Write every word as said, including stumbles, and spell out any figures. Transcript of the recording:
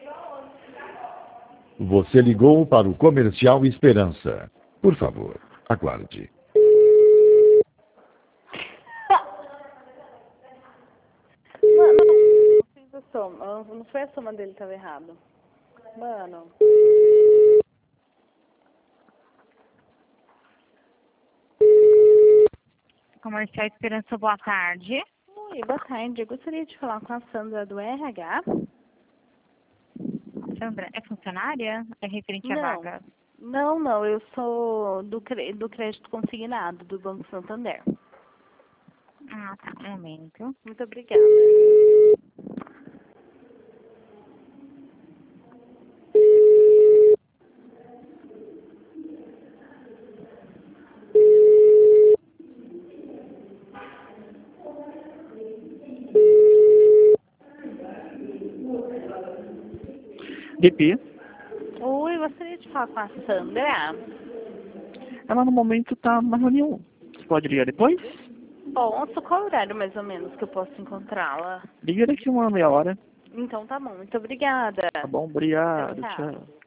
Você ligou para o Comercial Esperança. Por favor, aguarde. Mano, não fiz a soma. Não foi a soma dele que tava errado. Mano. Comercial Esperança, boa tarde. Oi, boa tarde. Eu gostaria de falar com a Sandra do R H. Sandra, é funcionária? É referente à Não. vaga? Não, não. Eu sou do, cre... do crédito consignado do Banco Santander. Ah, tá. Um momento. Muito obrigada. D P. Oi, gostaria de falar com a Sandra. Ela no momento está numa reunião. Você pode ligar depois? Posso? Qual horário mais ou menos que eu posso encontrá-la? Liga daqui uma meia hora. Então tá bom. Muito obrigada. Tá bom, obrigado. Tchau, tchau. Tchau.